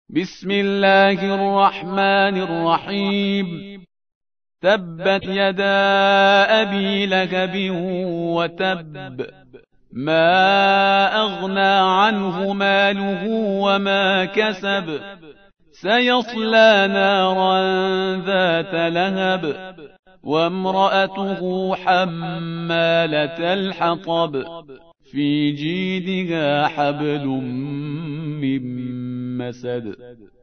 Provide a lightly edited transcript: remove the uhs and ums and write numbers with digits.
بسم الله الرحمن الرحيم. تبت يدا أبي لهب وتب، ما أغنى عنه ماله وما كسب، سيصلى نارا ذات لهب، وامرأته حمالة الحطب، في جيدها حبل من مسد.